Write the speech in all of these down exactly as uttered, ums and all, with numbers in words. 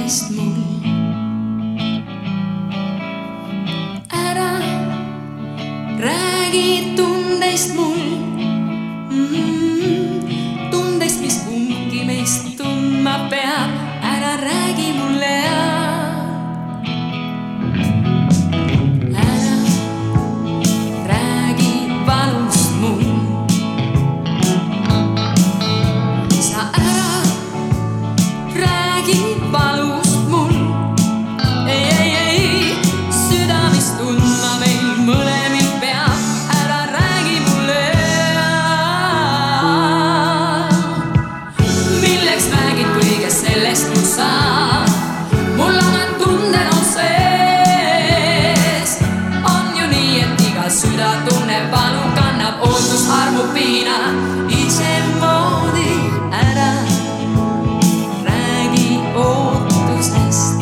tundest mul. Ära räägi tundest mul, mm, tundest, mis kumbki meist tundma peab. Ära räägi mulle ja ära räägi valust mul. Sa ära räägi valust mul. Ei, ei, ei, süda, mis tundma meil mõlemil peab. Ära räägi mulle, milleks räägid kõigest sellest, kus sa. Mul omad tunded on sees. On ju nii, et iga süda tunneb valu, kannab ootus, armu, piina isemoodi. Ära räägi ootusest.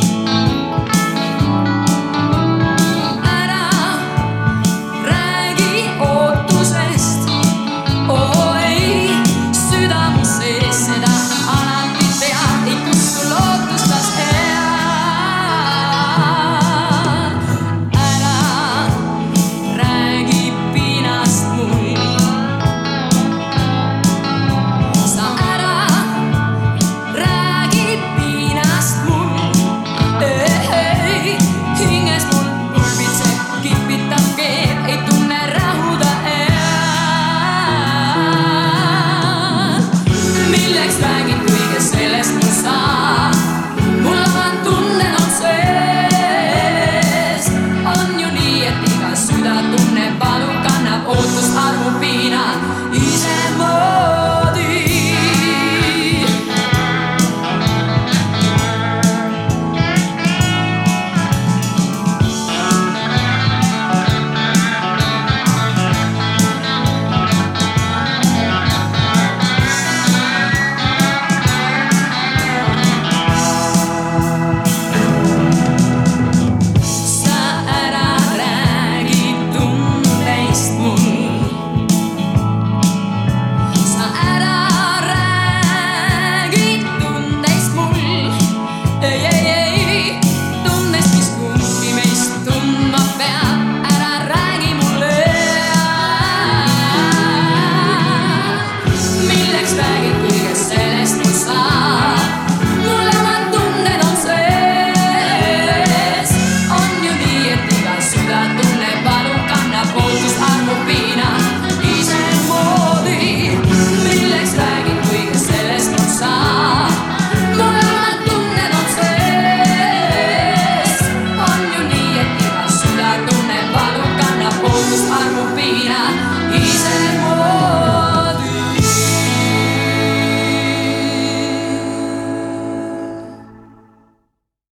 Ära räägi ootusest. Oo ei, süda mu sees seda alati peab. Ei kustu lootustas head. Ära räägi piinast mul. Sa ära räägi piinast mul. Ei, hinges mul pulbitseb, kipitab keeb, ei tunne rahuda end. Milleks räägid kõigest sellest, kus sa. Mul omad tunded on sees. On ju nii, et iga süda tunneb valu, kannab ootus, armu, piina isemoodi. Sa ära räägi tundest mul. Sa ära räägi tundest mul. Ei, ei, ei, tundest, mis kumbki meist tundma peab. Ära räägi mulle, milleks räägid